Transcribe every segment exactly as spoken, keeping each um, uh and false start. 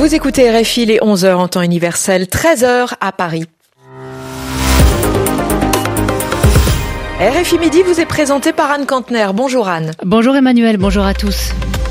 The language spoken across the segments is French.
Vous écoutez R F I, les onze heures en temps universel, treize heures à Paris. R F I Midi vous est présenté par Anne Kantner. Bonjour Anne. Bonjour Emmanuel, bonjour à tous.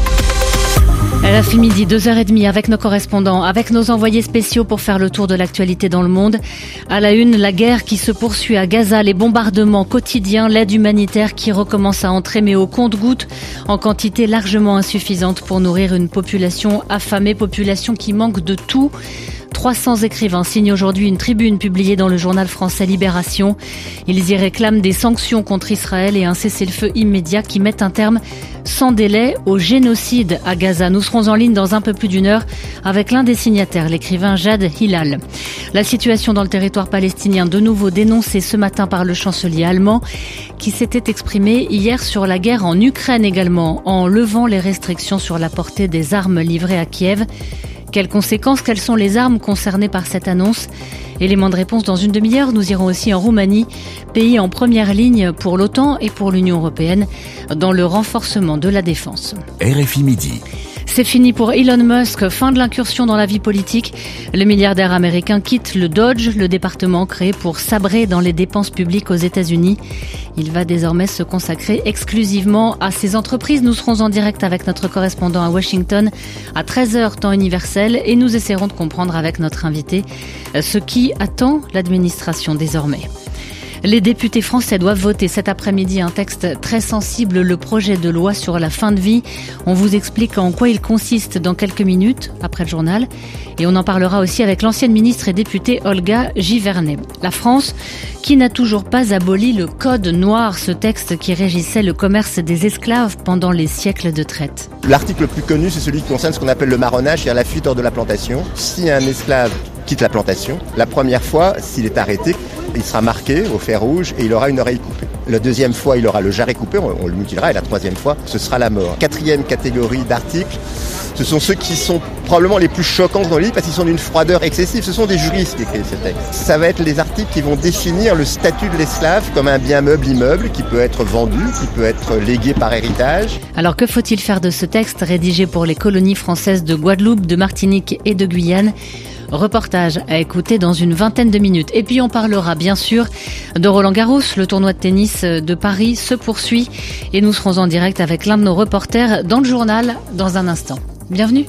R F I Midi, deux heures trente avec nos correspondants, avec nos envoyés spéciaux pour faire le tour de l'actualité dans le monde. À la une, la guerre qui se poursuit à Gaza, les bombardements quotidiens, l'aide humanitaire qui recommence à entrer mais au compte-gouttes, en quantité largement insuffisante pour nourrir une population affamée, population qui manque de tout. trois cents écrivains signent aujourd'hui une tribune publiée dans le journal français Libération. Ils y réclament des sanctions contre Israël et un cessez-le-feu immédiat qui mette un terme sans délai au génocide à Gaza. Nous serons en ligne dans un peu plus d'une heure avec l'un des signataires, l'écrivain Jad Hilal. La situation dans le territoire palestinien, de nouveau dénoncée ce matin par le chancelier allemand, qui s'était exprimé hier sur la guerre en Ukraine également, en levant les restrictions sur la portée des armes livrées à Kiev. Quelles conséquences, quelles sont les armes concernées par cette annonce? Élément de réponse dans une demi-heure. Nous irons aussi en Roumanie, pays en première ligne pour l'OTAN et pour l'Union européenne dans le renforcement de la défense. R F I Midi. C'est fini pour Elon Musk, fin de l'incursion dans la vie politique. Le milliardaire américain quitte le Dodge, le département créé pour sabrer dans les dépenses publiques aux États-Unis. Il va désormais se consacrer exclusivement à ses entreprises. Nous serons en direct avec notre correspondant à Washington à treize heures temps universel et nous essaierons de comprendre avec notre invité ce qui attend l'administration désormais. Les députés français doivent voter cet après-midi un texte très sensible, le projet de loi sur la fin de vie. On vous explique en quoi il consiste dans quelques minutes, après le journal. Et on en parlera aussi avec l'ancienne ministre et députée Olga Givernet. La France, qui n'a toujours pas aboli le Code noir, ce texte qui régissait le commerce des esclaves pendant les siècles de traite. L'article le plus connu, c'est celui qui concerne ce qu'on appelle le marronnage, c'est-à-dire la fuite hors de la plantation. Si un esclave quitte la plantation, la première fois, s'il est arrêté, il sera marqué au fer rouge et il aura une oreille coupée. La deuxième fois, il aura le jarret coupé, on, on le mutilera, et la troisième fois, ce sera la mort. Quatrième catégorie d'articles, ce sont ceux qui sont probablement les plus choquants dans le livre parce qu'ils sont d'une froideur excessive. Ce sont des juristes qui écrivent ce texte. Ça va être les articles qui vont définir le statut de l'esclave comme un bien meuble immeuble qui peut être vendu, qui peut être légué par héritage. Alors que faut-il faire de ce texte rédigé pour les colonies françaises de Guadeloupe, de Martinique et de Guyane ? Reportage à écouter dans une vingtaine de minutes. Et puis on parlera bien sûr de Roland Garros. Le tournoi de tennis de Paris se poursuit et nous serons en direct avec l'un de nos reporters dans le journal dans un instant. Bienvenue.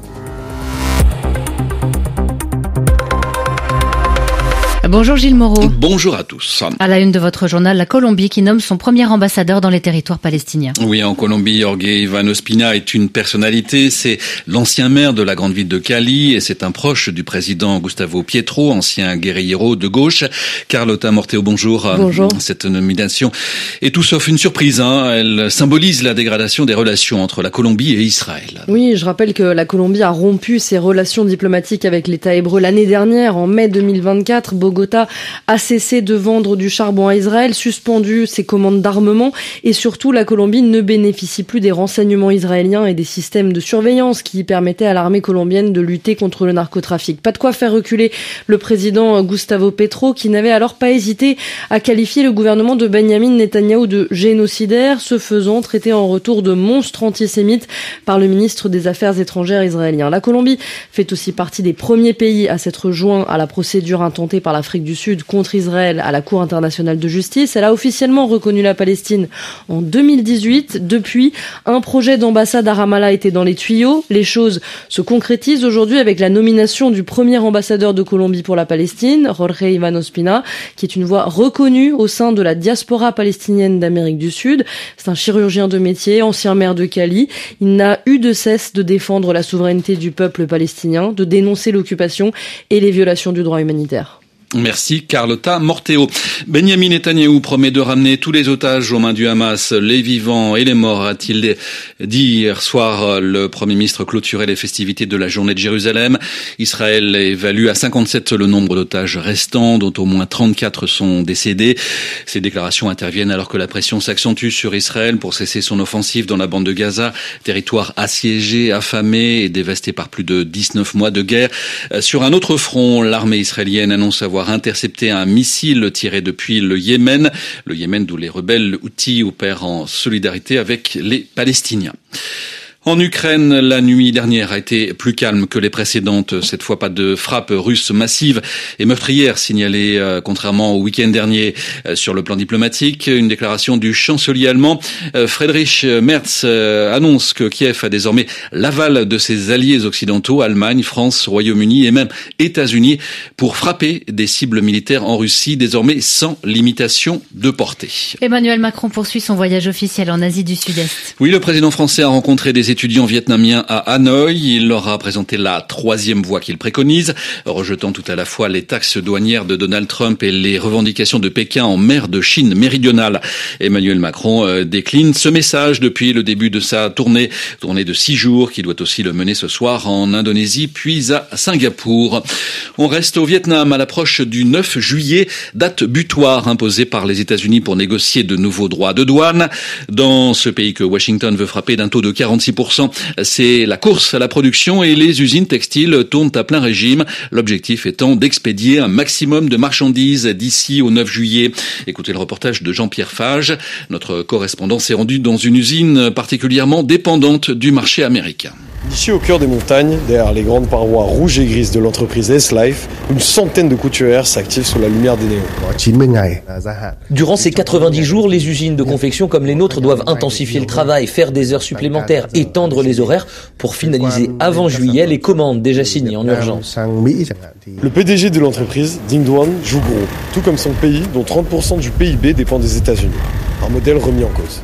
Bonjour Gilles Moreau. Bonjour à tous. À la une de votre journal, la Colombie qui nomme son premier ambassadeur dans les territoires palestiniens. Oui, en Colombie, Jorge Iván Ospina est une personnalité. C'est l'ancien maire de la grande ville de Cali et c'est un proche du président Gustavo Petro, ancien guérillero de gauche. Carlota Morteo, bonjour. Bonjour. Cette nomination est tout sauf une surprise. Hein. Elle symbolise la dégradation des relations entre la Colombie et Israël. Oui, je rappelle que la Colombie a rompu ses relations diplomatiques avec l'État hébreu l'année dernière, en mai deux mille vingt-quatre. Bogota a cessé de vendre du charbon à Israël, suspendu ses commandes d'armement et surtout la Colombie ne bénéficie plus des renseignements israéliens et des systèmes de surveillance qui permettaient à l'armée colombienne de lutter contre le narcotrafic. Pas de quoi faire reculer le président Gustavo Petro qui n'avait alors pas hésité à qualifier le gouvernement de Benyamin Netanyahou de génocidaire, se faisant traiter en retour de monstre antisémite par le ministre des Affaires étrangères israélien. La Colombie fait aussi partie des premiers pays à s'être joints à la procédure intentée par l'Afrique du Sud contre Israël à la Cour internationale de justice. Elle a officiellement reconnu la Palestine en deux mille dix-huit. Depuis, un projet d'ambassade à Ramallah était dans les tuyaux. Les choses se concrétisent aujourd'hui avec la nomination du premier ambassadeur de Colombie pour la Palestine, Jorge Iván Ospina, qui est une voix reconnue au sein de la diaspora palestinienne d'Amérique du Sud. C'est un chirurgien de métier, ancien maire de Cali. Il n'a eu de cesse de défendre la souveraineté du peuple palestinien, de dénoncer l'occupation et les violations du droit humanitaire. Merci Carlota Morteo. Benyamin Netanyahou promet de ramener tous les otages aux mains du Hamas, les vivants et les morts, a-t-il dit hier soir. Le Premier ministre clôturait les festivités de la journée de Jérusalem. Israël évalue à cinquante-sept le nombre d'otages restants, dont au moins trente-quatre sont décédés. Ces déclarations interviennent alors que la pression s'accentue sur Israël pour cesser son offensive dans la bande de Gaza, territoire assiégé, affamé et dévasté par plus de dix-neuf mois de guerre. Sur un autre front, l'armée israélienne annonce avoir intercepté un missile tiré depuis le Yémen, le Yémen d'où les rebelles Houthis opèrent en solidarité avec les Palestiniens. En Ukraine, la nuit dernière a été plus calme que les précédentes. Cette fois, pas de frappes russes massives et meurtrières signalées, euh, contrairement au week-end dernier. Euh, sur le plan diplomatique, une déclaration du chancelier allemand euh, Friedrich Merz euh, annonce que Kiev a désormais l'aval de ses alliés occidentaux, Allemagne, France, Royaume-Uni et même États-Unis, pour frapper des cibles militaires en Russie, désormais sans limitation de portée. Emmanuel Macron poursuit son voyage officiel en Asie du Sud-Est. Oui, le président français a rencontré des étudiants vietnamiens à Hanoï. Il leur a présenté la troisième voie qu'il préconise, rejetant tout à la fois les taxes douanières de Donald Trump et les revendications de Pékin en mer de Chine méridionale. Emmanuel Macron euh, décline ce message depuis le début de sa tournée, tournée de six jours, qui doit aussi le mener ce soir en Indonésie, puis à Singapour. On reste au Vietnam à l'approche du neuf juillet, date butoir imposée par les États-Unis pour négocier de nouveaux droits de douane. Dans ce pays que Washington veut frapper d'un taux de quarante-six pour cent, c'est la course à la production et les usines textiles tournent à plein régime. L'objectif étant d'expédier un maximum de marchandises d'ici au neuf juillet. Écoutez le reportage de Jean-Pierre Fage. Notre correspondant s'est rendu dans une usine particulièrement dépendante du marché américain. Ici, au cœur des montagnes, derrière les grandes parois rouges et grises de l'entreprise S-Life, une centaine de couturières s'activent sous la lumière des néons. Durant ces quatre-vingt-dix jours, les usines de confection comme les nôtres doivent intensifier le travail, faire des heures supplémentaires, étendre les horaires pour finaliser avant juillet les commandes déjà signées en urgence. Le P D G de l'entreprise, Ding Duan, joue gros, tout comme son pays, dont trente pour cent du P I B dépend des États-Unis. Un modèle remis en cause.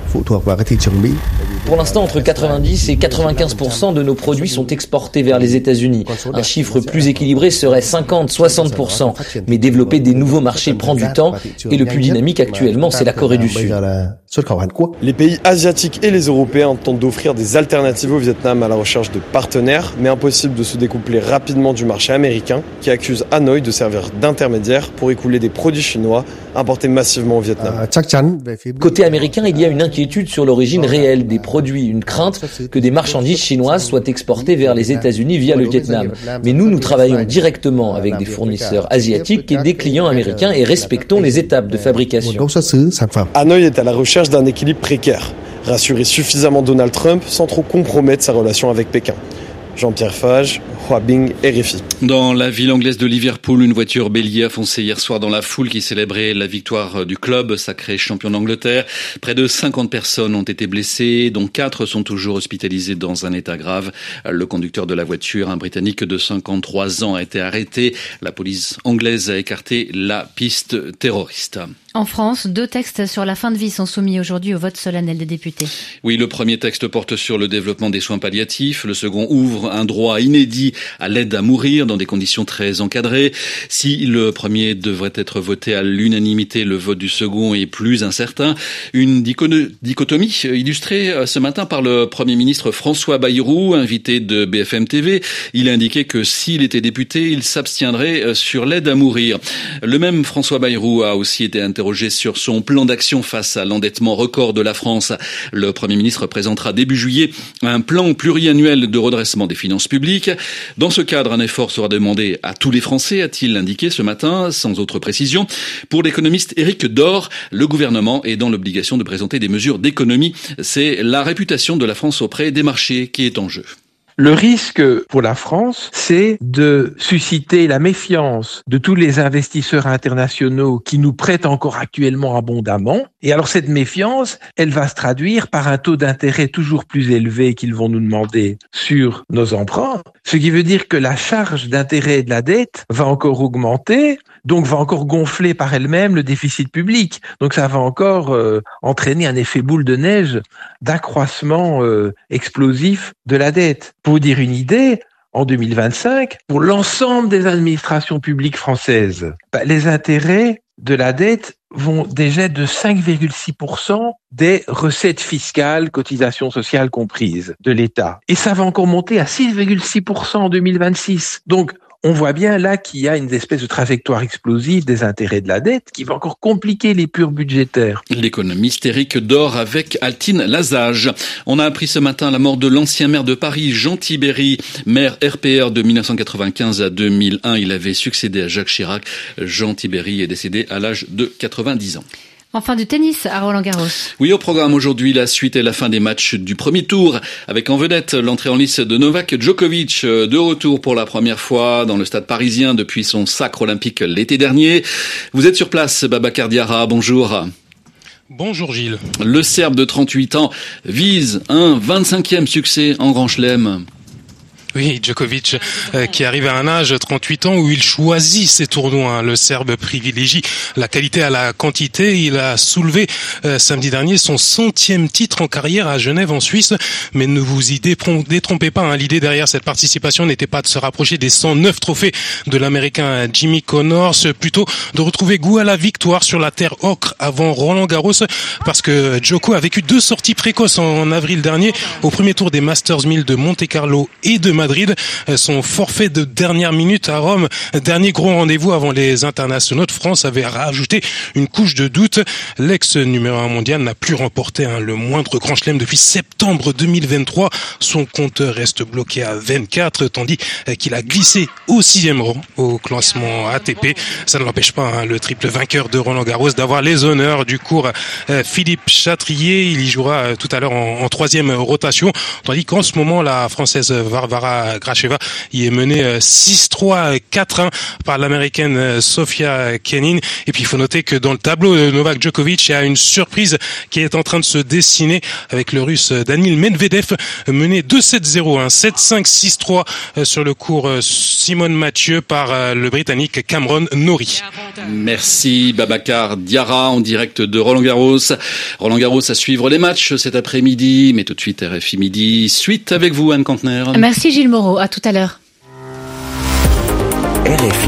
Pour l'instant, entre quatre-vingt-dix et quatre-vingt-quinze pour cent de nos produits sont exportés vers les États-Unis. Un chiffre plus équilibré serait cinquante à soixante pour cent. Mais développer des nouveaux marchés prend du temps et le plus dynamique actuellement, c'est la Corée du Sud. Les pays asiatiques et les Européens tentent d'offrir des alternatives au Vietnam à la recherche de partenaires, mais impossible de se découpler rapidement du marché américain qui accuse Hanoï de servir d'intermédiaire pour écouler des produits chinois importés massivement au Vietnam. Côté américain, il y a une inquiétude sur l'origine réelle des produits, une crainte que des marchandises chinoises soient exportées vers les États-Unis via le Vietnam. Mais nous, nous travaillons directement avec des fournisseurs asiatiques et des clients américains et respectons les étapes de fabrication. Hanoï est à la recherche d'un équilibre précaire. Rassurer suffisamment Donald Trump sans trop compromettre sa relation avec Pékin. Jean-Pierre Fage, Huabing, R F I. Dans la ville anglaise de Liverpool, une voiture bélier a foncé hier soir dans la foule qui célébrait la victoire du club, sacré champion d'Angleterre. Près de cinquante personnes ont été blessées, dont quatre sont toujours hospitalisées dans un état grave. Le conducteur de la voiture, un Britannique de cinquante-trois ans, a été arrêté. La police anglaise a écarté la piste terroriste. En France, deux textes sur la fin de vie sont soumis aujourd'hui au vote solennel des députés. Oui, le premier texte porte sur le développement des soins palliatifs. Le second ouvre un droit inédit à l'aide à mourir dans des conditions très encadrées. Si le premier devrait être voté à l'unanimité, le vote du second est plus incertain. Une dichotomie illustrée ce matin par le Premier ministre François Bayrou, invité de B F M T V. Il a indiqué que s'il était député, il s'abstiendrait sur l'aide à mourir. Le même François Bayrou a aussi été interrogé sur son plan d'action face à l'endettement record de la France. Le Premier ministre présentera début juillet un plan pluriannuel de redressement des finances publiques. Dans ce cadre, un effort sera demandé à tous les Français, a-t-il indiqué ce matin, sans autre précision. Pour l'économiste Éric Dor, le gouvernement est dans l'obligation de présenter des mesures d'économie. C'est la réputation de la France auprès des marchés qui est en jeu. Le risque pour la France, c'est de susciter la méfiance de tous les investisseurs internationaux qui nous prêtent encore actuellement abondamment. Et alors cette méfiance, elle va se traduire par un taux d'intérêt toujours plus élevé qu'ils vont nous demander sur nos emprunts. Ce qui veut dire que la charge d'intérêt de la dette va encore augmenter, donc va encore gonfler par elle-même le déficit public. Donc ça va encore euh, entraîner un effet boule de neige d'accroissement euh, explosif de la dette. Pour vous dire une idée, en deux mille vingt-cinq, pour l'ensemble des administrations publiques françaises, bah, les intérêts de la dette vont déjà de cinq virgule six pour cent des recettes fiscales, cotisations sociales comprises de l'État. Et ça va encore monter à six virgule six pour cent en deux mille vingt-six. Donc, on voit bien là qu'il y a une espèce de trajectoire explosive des intérêts de la dette qui va encore compliquer les purs budgétaires. L'économiste Éric Dor avec Altine Lazage. On a appris ce matin la mort de l'ancien maire de Paris, Jean Tibéri, maire R P R de mille neuf cent quatre-vingt-quinze à deux mille un. Il avait succédé à Jacques Chirac. Jean Tibéri est décédé à l'âge de quatre-vingt-dix ans. Enfin du tennis à Roland-Garros. Oui, au programme aujourd'hui, la suite et la fin des matchs du premier tour, avec en vedette l'entrée en lice de Novak Djokovic, de retour pour la première fois dans le stade parisien depuis son sacre olympique l'été dernier. Vous êtes sur place, Babacar Diarra, bonjour. Bonjour Gilles. Le Serbe de trente-huit ans vise un vingt-cinquième succès en Grand Chelem. Oui, Djokovic euh, qui arrive à un âge, trente-huit ans, où il choisit ses tournois. Hein. Le Serbe privilégie la qualité à la quantité. Il a soulevé euh, samedi dernier son centième titre en carrière à Genève en Suisse. Mais ne vous y détrompez pas, hein. L'idée derrière cette participation n'était pas de se rapprocher des cent neuf trophées de l'Américain Jimmy Connors, plutôt de retrouver goût à la victoire sur la terre ocre avant Roland-Garros, parce que Djoko a vécu deux sorties précoces en avril dernier au premier tour des Masters mille de Monte-Carlo et de Madrid. Son forfait de dernière minute à Rome, dernier gros rendez-vous avant les internationaux de France, avait rajouté une couche de doute. L'ex numéro un mondial n'a plus remporté hein, le moindre grand chelem depuis septembre deux mille vingt-trois. Son compteur reste bloqué à vingt-quatre, tandis qu'il a glissé au sixième rang au classement A T P. Ça ne l'empêche pas, hein, le triple vainqueur de Roland-Garros, d'avoir les honneurs du cours euh, Philippe Chatrier. Il y jouera euh, tout à l'heure en, en troisième rotation, tandis qu'en ce moment, la Française Varvara Gracheva y est menée six trois quatre un par l'américaine Sofia Kenin. Et puis il faut noter que dans le tableau de Novak Djokovic, il y a une surprise qui est en train de se dessiner avec le russe Daniil Medvedev mené deux sept zéro, hein, sept cinq six trois sur le cours Simone Mathieu par le britannique Cameron Norrie. Merci Babacar Diarra en direct de Roland-Garros. Roland-Garros à suivre les matchs cet après-midi, mais tout de suite R F I Midi, suite avec vous Anne Kantner. Merci Gilles Moreau, à tout à l'heure. R F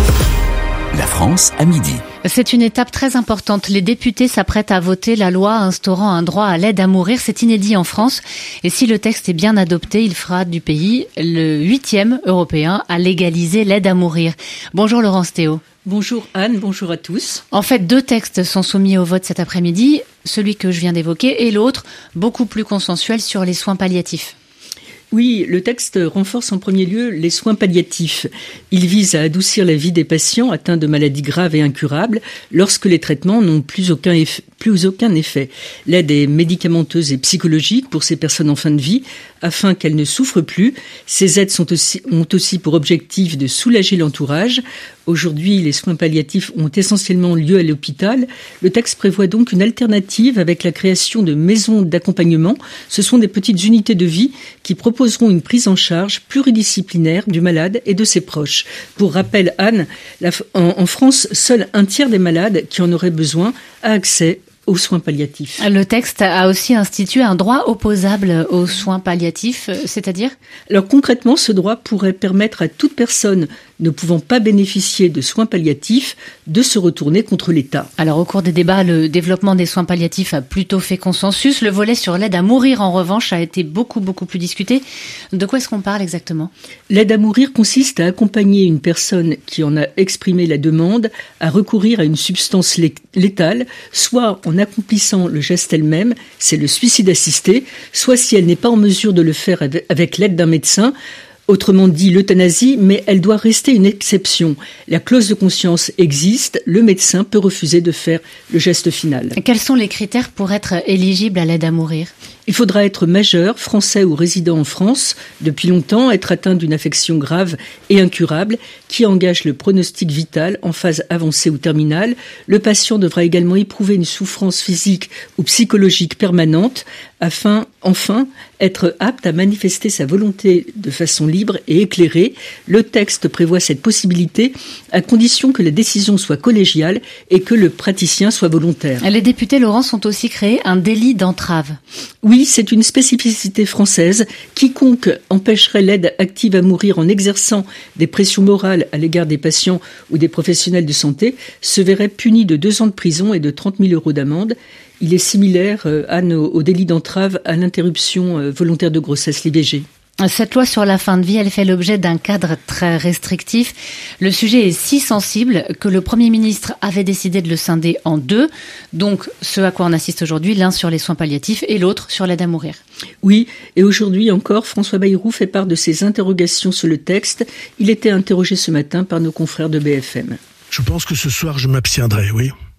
I. La France à midi. C'est une étape très importante. Les députés s'apprêtent à voter la loi instaurant un droit à l'aide à mourir. C'est inédit en France. Et si le texte est bien adopté, il fera du pays le huitième européen à légaliser l'aide à mourir. Bonjour Laurence Théo. Bonjour Anne, bonjour à tous. En fait, deux textes sont soumis au vote cet après-midi. Celui que je viens d'évoquer et l'autre, beaucoup plus consensuel, sur les soins palliatifs. Oui, le texte renforce en premier lieu les soins palliatifs. Il vise à adoucir la vie des patients atteints de maladies graves et incurables lorsque les traitements n'ont plus aucun effet. Plus aucun effet. L'aide est médicamenteuse et psychologique pour ces personnes en fin de vie afin qu'elles ne souffrent plus. Ces aides sont aussi, ont aussi pour objectif de soulager l'entourage. Aujourd'hui, les soins palliatifs ont essentiellement lieu à l'hôpital. Le texte prévoit donc une alternative avec la création de maisons d'accompagnement. Ce sont des petites unités de vie qui proposeront une prise en charge pluridisciplinaire du malade et de ses proches. Pour rappel, Anne, la, en, en France, seul un tiers des malades qui en auraient besoin a accès aux soins palliatifs. Le texte a aussi institué un droit opposable aux soins palliatifs, c'est-à-dire ? Alors concrètement, ce droit pourrait permettre à toute personne ne pouvant pas bénéficier de soins palliatifs de se retourner contre l'État. Alors au cours des débats, le développement des soins palliatifs a plutôt fait consensus. Le volet sur l'aide à mourir, en revanche, a été beaucoup, beaucoup plus discuté. De quoi est-ce qu'on parle exactement ? L'aide à mourir consiste à accompagner une personne qui en a exprimé la demande à recourir à une substance létale, soit en accomplissant le geste elle-même, c'est le suicide assisté, soit si elle n'est pas en mesure de le faire avec l'aide d'un médecin, autrement dit l'euthanasie, mais elle doit rester une exception. La clause de conscience existe, le médecin peut refuser de faire le geste final. Quels sont les critères pour être éligible à l'aide à mourir ? Il faudra être majeur, français ou résident en France, depuis longtemps, être atteint d'une affection grave et incurable qui engage le pronostic vital en phase avancée ou terminale. Le patient devra également éprouver une souffrance physique ou psychologique permanente afin, enfin, être apte à manifester sa volonté de façon libre et éclairée. Le texte prévoit cette possibilité à condition que la décision soit collégiale et que le praticien soit volontaire. Les députés, Laurence, ont aussi créé un délit d'entrave. Oui, c'est une spécificité française. Quiconque empêcherait l'aide active à mourir en exerçant des pressions morales à l'égard des patients ou des professionnels de santé se verrait puni de deux ans de prison et de trente mille euros d'amende. Il est similaire, euh, Anne, au, au délit d'entrave à l'interruption euh, volontaire de grossesse, l'I V G. Cette loi sur la fin de vie, elle fait l'objet d'un cadre très restrictif. Le sujet est si sensible que le Premier ministre avait décidé de le scinder en deux. Donc, ce à quoi on assiste aujourd'hui, l'un sur les soins palliatifs et l'autre sur l'aide à mourir. Oui, et aujourd'hui encore, François Bayrou fait part de ses interrogations sur le texte. Il était interrogé ce matin par nos confrères de B F M. Je pense que ce soir, je m'abstiendrai, oui.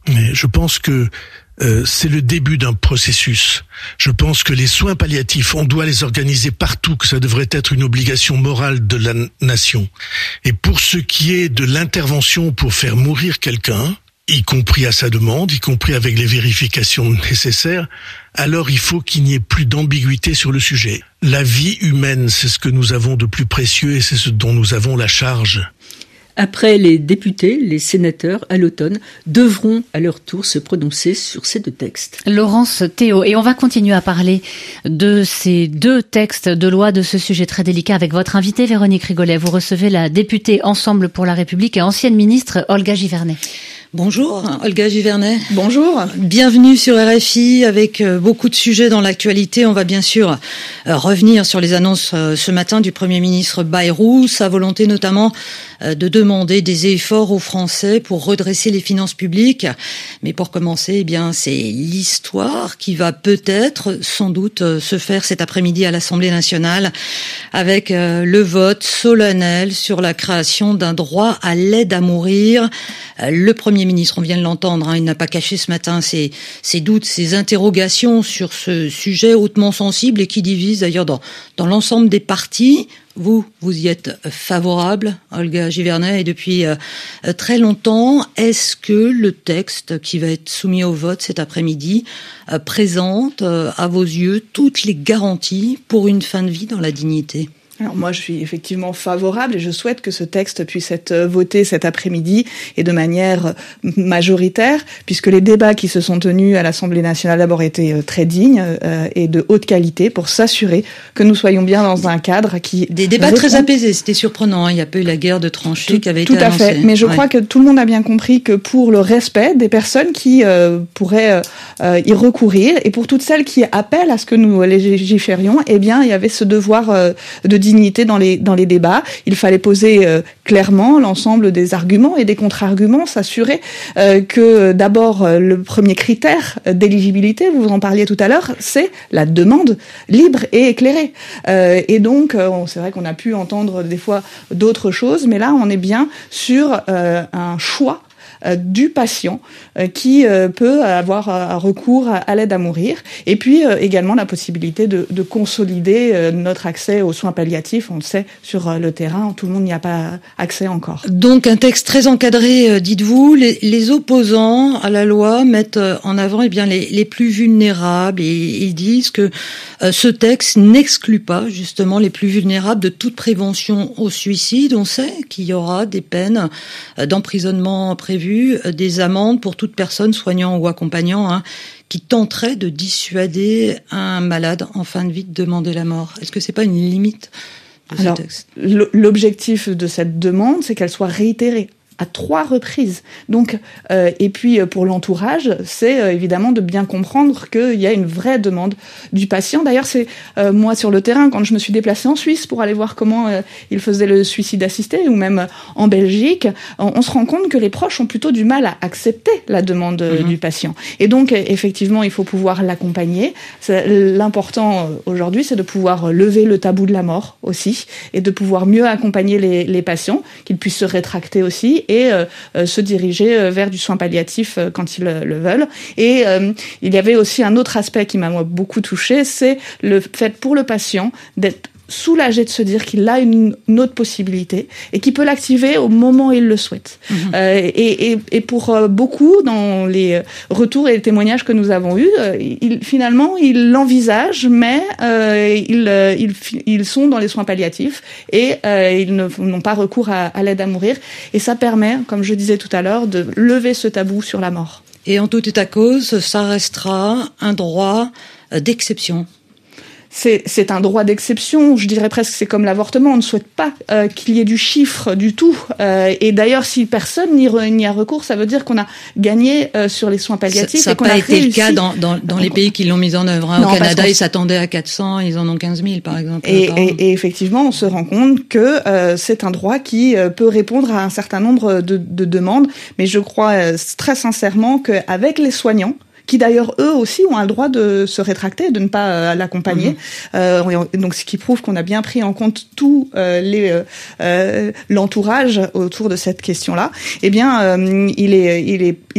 Je pense que euh, c'est le début d'un processus. Je pense que les soins palliatifs, on doit les organiser partout, que ça devrait être une obligation morale de la nation. Et pour ce qui est de l'intervention pour faire mourir quelqu'un, y compris à sa demande, y compris avec les vérifications nécessaires, alors il faut qu'il n'y ait plus d'ambiguïté sur le sujet. La vie humaine, c'est ce que nous avons de plus précieux et c'est ce dont nous avons la charge. Après, les députés, les sénateurs, à l'automne, devront à leur tour se prononcer sur ces deux textes. Laurence Théo, et on va continuer à parler de ces deux textes de loi, de ce sujet très délicat, avec votre invitée Véronique Rigolet. Vous recevez la députée Ensemble pour la République et ancienne ministre Olga Givernet. Bonjour, Olga Givernet. Bonjour. Bienvenue sur R F I avec beaucoup de sujets dans l'actualité. On va bien sûr revenir sur les annonces ce matin du Premier ministre Bayrou, sa volonté notamment de demander des efforts aux Français pour redresser les finances publiques. Mais pour commencer, eh bien, c'est l'histoire qui va peut-être, sans doute, se faire cet après-midi à l'Assemblée nationale avec le vote solennel sur la création d'un droit à l'aide à mourir. Le Premier ministre, on vient de l'entendre, hein, il n'a pas caché ce matin ses, ses doutes, ses interrogations sur ce sujet hautement sensible et qui divise d'ailleurs dans, dans l'ensemble des partis. Vous, vous y êtes favorable, Olga Givernet, et depuis euh, très longtemps. Est-ce que le texte qui va être soumis au vote cet après-midi euh, présente, euh, à vos yeux, toutes les garanties pour une fin de vie dans la dignité ? Alors moi, je suis effectivement favorable et je souhaite que ce texte puisse être voté cet après-midi et de manière majoritaire, puisque les débats qui se sont tenus à l'Assemblée nationale d'abord étaient très dignes euh, et de haute qualité pour s'assurer que nous soyons bien dans un cadre qui... Des débats répond... très apaisés, c'était surprenant, hein. Il n'y a pas eu la guerre de tranchées tout, qui avait tout été annoncée. Tout à fait, mais je ouais. crois que tout le monde a bien compris que pour le respect des personnes qui euh, pourraient euh, y recourir et pour toutes celles qui appellent à ce que nous légiférions, eh bien, il y avait ce devoir euh, de dignité dans les dans les débats. Il fallait poser euh, clairement l'ensemble des arguments et des contre-arguments, s'assurer euh, que d'abord euh, le premier critère d'éligibilité, vous en parliez tout à l'heure, c'est la demande libre et éclairée. Euh, et donc, euh, c'est vrai qu'on a pu entendre des fois d'autres choses, mais là, on est bien sur euh, un choix Euh, du patient euh, qui euh, peut avoir euh, recours à, à l'aide à mourir et puis euh, également la possibilité de, de consolider euh, notre accès aux soins palliatifs. On le sait, sur euh, le terrain, tout le monde n'y a pas accès encore. Donc un texte très encadré, euh, dites-vous. Les, les opposants à la loi mettent en avant eh bien, les, les plus vulnérables et ils disent que euh, ce texte n'exclut pas justement les plus vulnérables de toute prévention au suicide. On sait qu'il y aura des peines euh, d'emprisonnement prévues, des amendes pour toute personne soignant ou accompagnant hein, qui tenterait de dissuader un malade en fin de vie de demander la mort. Est-ce que c'est pas une limite de Alors, ce texte ? L'objectif de cette demande, c'est qu'elle soit réitérée à trois reprises. Donc, euh, et puis pour l'entourage, c'est euh, évidemment de bien comprendre qu'il y a une vraie demande du patient. D'ailleurs, c'est euh, moi sur le terrain, quand je me suis déplacée en Suisse pour aller voir comment euh, ils faisaient le suicide assisté, ou même euh, en Belgique, on, on se rend compte que les proches ont plutôt du mal à accepter la demande euh, mmh. du patient. Et donc, effectivement, il faut pouvoir l'accompagner. L'important euh, aujourd'hui, c'est de pouvoir lever le tabou de la mort aussi, et de pouvoir mieux accompagner les, les patients, qu'ils puissent se rétracter aussi, et euh, euh, se diriger euh, vers du soin palliatif euh, quand ils euh, le veulent. Et euh, il y avait aussi un autre aspect qui m'a moi, beaucoup touchée, c'est le fait pour le patient d'être soulagé de se dire qu'il a une, une autre possibilité et qu'il peut l'activer au moment où il le souhaite. Mmh. Euh, et, et, et pour euh, beaucoup, dans les retours et les témoignages que nous avons eus, euh, ils, finalement, ils l'envisagent, mais euh, ils, euh, ils, ils sont dans les soins palliatifs et euh, ils ne, n'ont pas recours à, à l'aide à mourir. Et ça permet, comme je disais tout à l'heure, de lever ce tabou sur la mort. Et en tout état de cause, ça restera un droit d'exception. C'est, c'est un droit d'exception, je dirais presque c'est comme l'avortement, on ne souhaite pas euh, qu'il y ait du chiffre du tout. Euh, et d'ailleurs, si personne n'y, re, n'y a recours, ça veut dire qu'on a gagné euh, sur les soins palliatifs. Ça n'a pas été réussi. Le cas dans, dans, dans les pays qui l'ont mis en œuvre. Hein. Non, au Canada, ils s'attendaient à quatre cents, ils en ont quinze mille par exemple. Et, et, et effectivement, on se rend compte que euh, c'est un droit qui euh, peut répondre à un certain nombre de, de demandes. Mais je crois euh, très sincèrement qu'avec les soignants, qui d'ailleurs eux aussi ont un droit de se rétracter, de ne pas euh, l'accompagner. Mmh. Euh, donc ce qui prouve qu'on a bien pris en compte tout euh, les euh, euh, l'entourage autour de cette question-là. Eh bien, euh, il est il est il est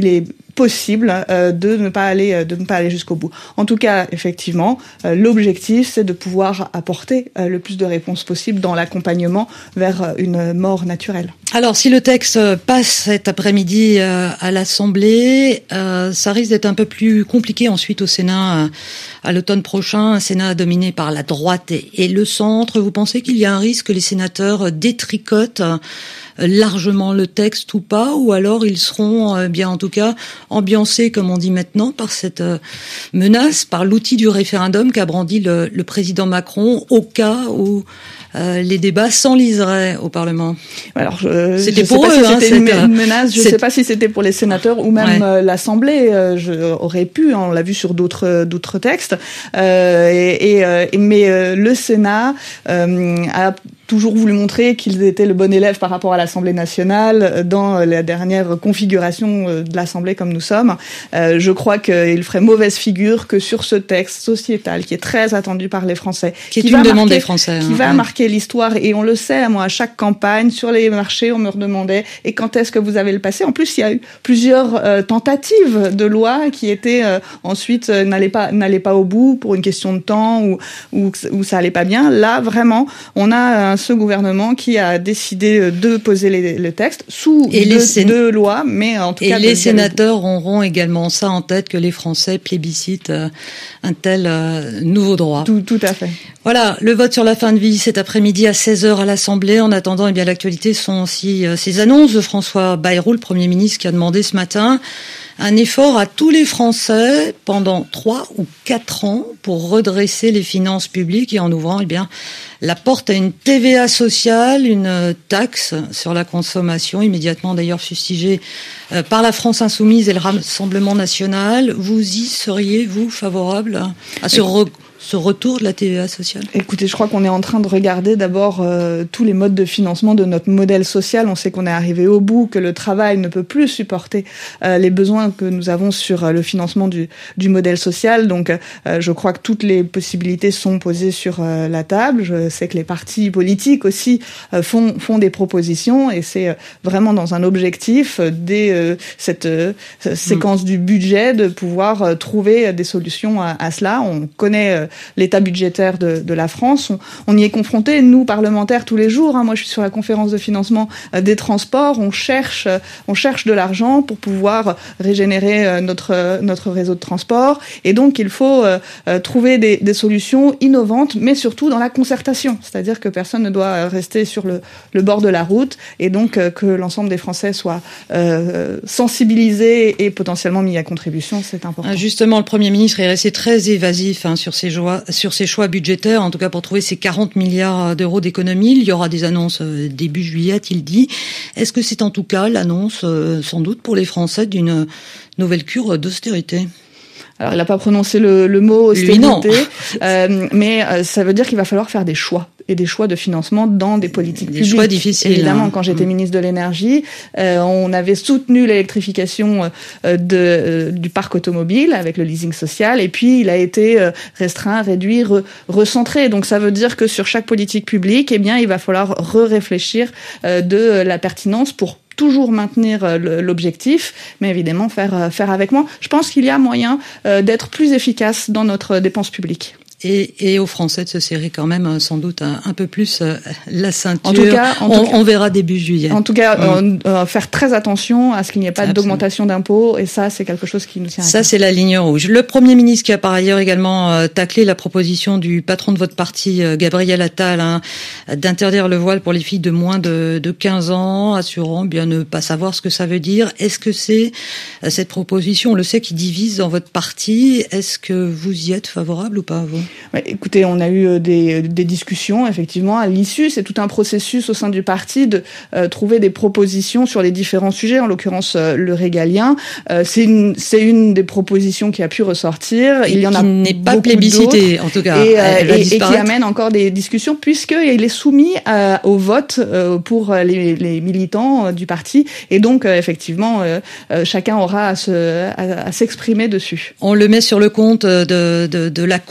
possible euh, de ne pas aller euh, de ne pas aller jusqu'au bout. En tout cas, effectivement, euh, l'objectif c'est de pouvoir apporter euh, le plus de réponses possible dans l'accompagnement vers euh, une mort naturelle. Alors, si le texte passe cet après-midi euh, à l'Assemblée, euh, ça risque d'être un peu plus compliqué ensuite au Sénat euh, à l'automne prochain, un Sénat dominé par la droite et, et le centre. Vous pensez qu'il y a un risque que les sénateurs détricotent euh, largement le texte ou pas, ou alors ils seront euh, bien en tout cas ambiancés, comme on dit maintenant, par cette euh, menace, par l'outil du référendum qu'a brandi le, le président Macron au cas où euh, les débats s'enliseraient au Parlement. Alors, je, c'était je pour sais eux, pas si hein, c'était une, cette, une menace. Je ne cette... sais pas si c'était pour les sénateurs ou même ouais. euh, l'Assemblée. Euh, je, aurait pu, hein, on l'a vu sur d'autres d'autres textes. Euh, et, et, euh, mais euh, le Sénat euh, a toujours voulu montrer qu'ils étaient le bon élève par rapport à l'Assemblée nationale dans la dernière configuration de l'Assemblée comme nous sommes. Euh, je crois qu'il ferait mauvaise figure que sur ce texte sociétal qui est très attendu par les Français, qui est qui une va demande marquer, des Français, qui hein, va ouais. marquer l'histoire. Et on le sait, moi, à chaque campagne sur les marchés, on me redemandait et quand est-ce que vous avez le passé. En plus, il y a eu plusieurs euh, tentatives de loi qui étaient euh, ensuite euh, n'allaient pas n'allaient pas au bout pour une question de temps ou ou, ou ça allait pas bien. Là, vraiment, on a un ce gouvernement qui a décidé de poser les, le texte sous et deux, sén... deux lois, mais en tout et cas... Et les sénateurs auront également ça en tête, que les Français plébiscitent euh, un tel euh, nouveau droit. Tout, tout à fait. Voilà, le vote sur la fin de vie cet après-midi à seize heures à l'Assemblée. En attendant, eh bien, l'actualité sont aussi euh, ces annonces de François Bayrou, le Premier ministre, qui a demandé ce matin un effort à tous les Français pendant trois ou quatre ans pour redresser les finances publiques et en ouvrant, eh bien, la porte à une T V A sociale, une taxe sur la consommation, immédiatement d'ailleurs fustigée par la France Insoumise et le Rassemblement National. Vous y seriez, vous, favorable à ce re- ce retour de la T V A sociale? Écoutez, je crois qu'on est en train de regarder d'abord euh, tous les modes de financement de notre modèle social. On sait qu'on est arrivé au bout, que le travail ne peut plus supporter euh, les besoins que nous avons sur euh, le financement du, du modèle social. Donc, euh, je crois que toutes les possibilités sont posées sur euh, la table. Je sais que les partis politiques aussi euh, font, font des propositions et c'est euh, vraiment dans un objectif euh, dès euh, cette euh, séquence mmh. du budget de pouvoir euh, trouver des solutions à, à cela. On connaît euh, l'état budgétaire de, de la France. On, on y est confronté, nous, parlementaires, tous les jours. Hein. Moi, je suis sur la conférence de financement euh, des transports. On cherche, euh, on cherche de l'argent pour pouvoir régénérer euh, notre, euh, notre réseau de transport. Et donc, il faut euh, euh, trouver des, des solutions innovantes, mais surtout dans la concertation. C'est-à-dire que personne ne doit rester sur le, le bord de la route et donc euh, que l'ensemble des Français soient euh, sensibilisés et potentiellement mis à contribution. C'est important. Justement, le Premier ministre est resté très évasif hein, sur ces sur ses choix budgétaires, en tout cas pour trouver ces quarante milliards d'euros d'économies. Il y aura des annonces début juillet, a-t-il dit. Est-ce que c'est en tout cas l'annonce, sans doute pour les Français, d'une nouvelle cure d'austérité ? Alors, il n'a pas prononcé le, le mot austérité, euh, mais euh, ça veut dire qu'il va falloir faire des choix et des choix de financement dans des politiques des publiques. Des choix difficiles. Évidemment, hein. quand j'étais mmh. ministre de l'Énergie, euh, on avait soutenu l'électrification euh, de, euh, du parc automobile avec le leasing social, et puis il a été euh, restreint, réduit, re, recentré. Donc ça veut dire que sur chaque politique publique, eh bien, il va falloir re-réfléchir euh, de la pertinence pour toujours maintenir l'objectif, mais évidemment faire faire avec moins. Je pense qu'il y a moyen euh, d'être plus efficace dans notre dépense publique. Et, et aux Français de se serrer quand même sans doute un, un peu plus euh, la ceinture. En tout cas, en on, tout cas, on verra début juillet. En tout cas, mmh. euh, euh, faire très attention à ce qu'il n'y ait pas Absolument. d'augmentation d'impôts, et ça, c'est quelque chose qui nous tient à Ça, cœur. c'est la ligne rouge. Le Premier ministre qui a par ailleurs également euh, taclé la proposition du patron de votre parti, euh, Gabriel Attal, hein, d'interdire le voile pour les filles de moins de, de quinze ans, assurant bien ne pas savoir ce que ça veut dire. Est-ce que c'est euh, cette proposition, on le sait, qui divise dans votre parti? Est-ce que vous y êtes favorable ou pas, vous? Ouais, écoutez, on a eu des, des discussions, effectivement, à l'issue. C'est tout un processus au sein du parti de euh, trouver des propositions sur les différents sujets, en l'occurrence euh, le régalien. Euh, c'est, une, c'est une des propositions qui a pu ressortir. Et il y en qui a n'est pas beaucoup plébiscité, d'autres, en tout cas. Et, euh, elle va et, et qui disparaître. amène encore des discussions, puisqu'il est soumis euh, au vote euh, pour les, les militants euh, du parti. Et donc, euh, effectivement, euh, euh, chacun aura à, se, à, à s'exprimer dessus. On le met sur le compte de, de, de la course des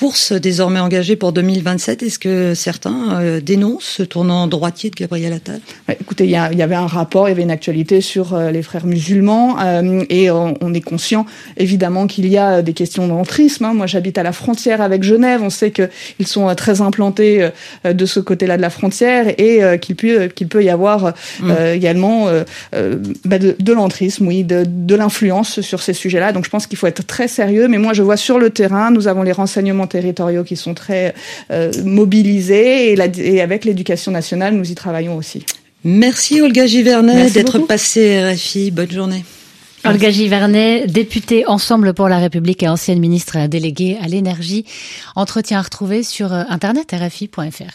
désormais engagé pour deux mille vingt-sept. Est-ce que certains euh, dénoncent ce tournant droitier de Gabriel Attal? Ouais, écoutez, il y, a, il y avait un rapport, il y avait une actualité sur euh, les frères musulmans euh, et on, on est conscient évidemment qu'il y a des questions d'entrisme. Hein. Moi, j'habite à la frontière avec Genève. On sait qu'ils sont euh, très implantés euh, de ce côté-là de la frontière et euh, qu'il peut, qu'il peut y avoir euh, mmh. également euh, euh, bah de, de l'entrisme, oui, de, de l'influence sur ces sujets-là. Donc, je pense qu'il faut être très sérieux. Mais moi, je vois sur le terrain, nous avons les renseignements territoriaux qui sont très euh, mobilisés et, la, et avec l'éducation nationale, nous y travaillons aussi. Merci Olga Givernet d'être passée R F I. Bonne journée. Olga Givernet, députée Ensemble pour la République et ancienne ministre déléguée à l'énergie. Entretien à retrouver sur internet r f i point f r.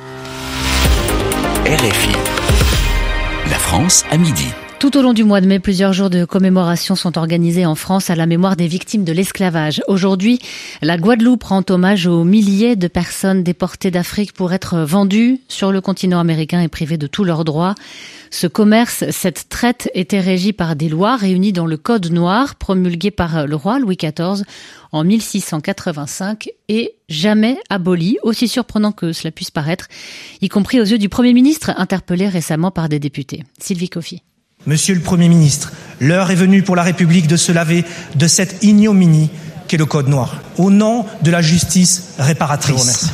R F I. La France à midi. Tout au long du mois de mai, plusieurs jours de commémoration sont organisés en France à la mémoire des victimes de l'esclavage. Aujourd'hui, la Guadeloupe rend hommage aux milliers de personnes déportées d'Afrique pour être vendues sur le continent américain et privées de tous leurs droits. Ce commerce, cette traite était régie par des lois réunies dans le Code noir promulgué par le roi Louis quatorze en mille six cent quatre-vingt-cinq et jamais aboli, aussi surprenant que cela puisse paraître, y compris aux yeux du Premier ministre interpellé récemment par des députés. Sylvie Coffy. Monsieur le Premier ministre, l'heure est venue pour la République de se laver de cette ignominie qu'est le Code noir, au nom de la justice réparatrice. Je vous remercie.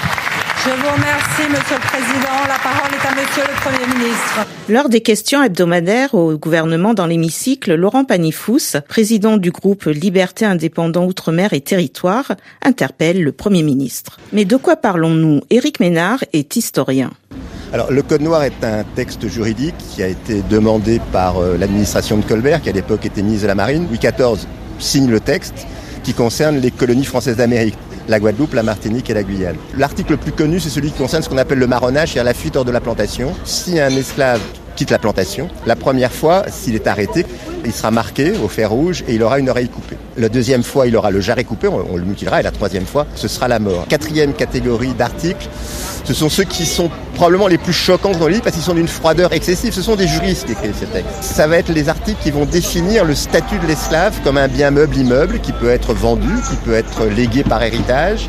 Je vous remercie, Monsieur le Président. La parole est à Monsieur le Premier ministre. Lors des questions hebdomadaires au gouvernement dans l'hémicycle, Laurent Panifous, président du groupe Liberté Indépendant Outre-mer et Territoire, interpelle le Premier ministre. Mais de quoi parlons-nous? Éric Ménard est historien. Alors, le Code noir est un texte juridique qui a été demandé par euh, l'administration de Colbert, qui à l'époque était ministre de la Marine. Louis quatorze signe le texte qui concerne les colonies françaises d'Amérique, la Guadeloupe, la Martinique et la Guyane. L'article le plus connu, c'est celui qui concerne ce qu'on appelle le marronnage, c'est-à-dire la fuite hors de la plantation. Si un esclave quitte la plantation, la première fois, s'il est arrêté, il sera marqué au fer rouge et il aura une oreille coupée. La deuxième fois, il aura le jarret coupé, on, on le mutilera, et la troisième fois, ce sera la mort. Quatrième catégorie d'articles, ce sont ceux qui sont probablement les plus choquants dans le livre parce qu'ils sont d'une froideur excessive. Ce sont des juristes qui écrivent ces textes. Ça va être les articles qui vont définir le statut de l'esclave comme un bien meuble immeuble qui peut être vendu, qui peut être légué par héritage.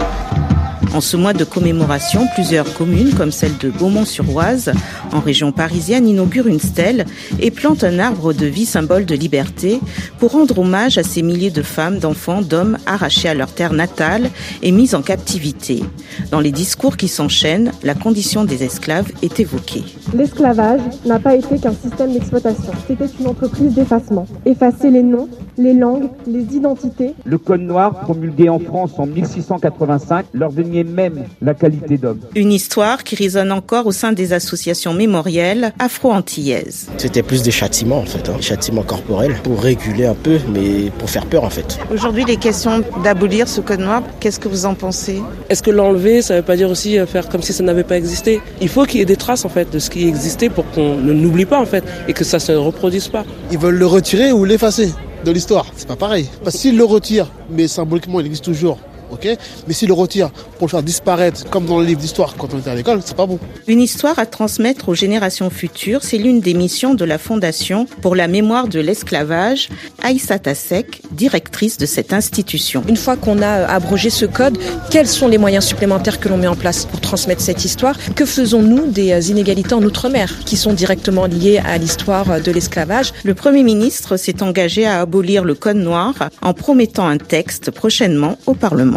En ce mois de commémoration, plusieurs communes, comme celle de Beaumont-sur-Oise, en région parisienne, inaugurent une stèle et plantent un arbre de vie, symbole de liberté, pour rendre hommage à ces milliers de femmes, d'enfants, d'hommes arrachés à leur terre natale et mis en captivité. Dans les discours qui s'enchaînent, la condition des esclaves est évoquée. L'esclavage n'a pas été qu'un système d'exploitation. C'était une entreprise d'effacement. Effacer les noms, les langues, les identités. Le Code noir, promulgué en France en mille six cent quatre-vingt-cinq, leur déniait même la qualité d'homme. Une histoire qui résonne encore au sein des associations mémorielles afro-antillaises. C'était plus des châtiments en fait, hein, des châtiments corporels pour réguler un peu, mais pour faire peur en fait. Aujourd'hui, les questions d'abolir ce Code noir, qu'est-ce que vous en pensez? Est-ce que l'enlever, ça ne veut pas dire aussi faire comme si ça n'avait pas existé? Il faut qu'il y ait des traces en fait de ce qui existait pour qu'on ne l'oublie pas en fait et que ça se reproduise pas. Ils veulent le retirer ou l'effacer de l'histoire, c'est pas pareil. Parce s'ils le retirent, mais symboliquement il existe toujours. Ok, mais s'il le retire pour le faire disparaître, comme dans le livre d'histoire quand on était à l'école, c'est pas bon. Une histoire à transmettre aux générations futures, c'est l'une des missions de la Fondation pour la mémoire de l'esclavage, Aïssata Seck, directrice de cette institution. Une fois qu'on a abrogé ce code, quels sont les moyens supplémentaires que l'on met en place pour transmettre cette histoire? Que faisons-nous des inégalités en Outre-mer qui sont directement liées à l'histoire de l'esclavage? Le Premier ministre s'est engagé à abolir le Code noir en promettant un texte prochainement au Parlement.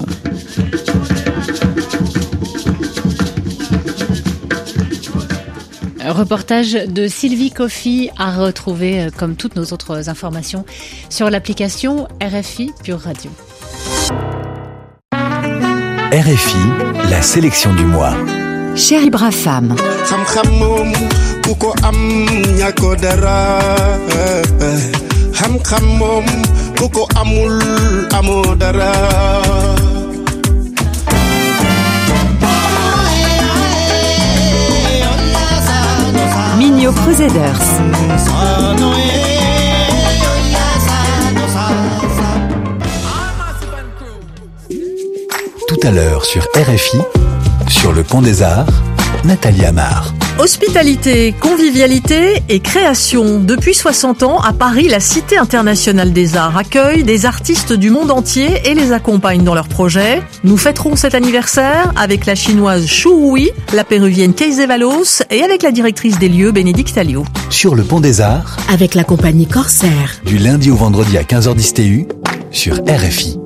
Reportage de Sylvie Coffy à retrouver comme toutes nos autres informations sur l'application R F I Pure Radio. R F I, la sélection du mois. Chérie brave femme. Migno Crusaders. Tout à l'heure sur R F I, sur le Pont des Arts, Nathalie Amar. Hospitalité, convivialité et création. Depuis soixante ans, à Paris, la Cité internationale des arts accueille des artistes du monde entier et les accompagne dans leurs projets. Nous fêterons cet anniversaire avec la chinoise Shu Hui, la péruvienne Keise Valos et avec la directrice des lieux, Bénédicte Alliot. Sur le Pont des Arts, avec la compagnie Corsair. Du lundi au vendredi à quinze heures dix T U, sur R F I.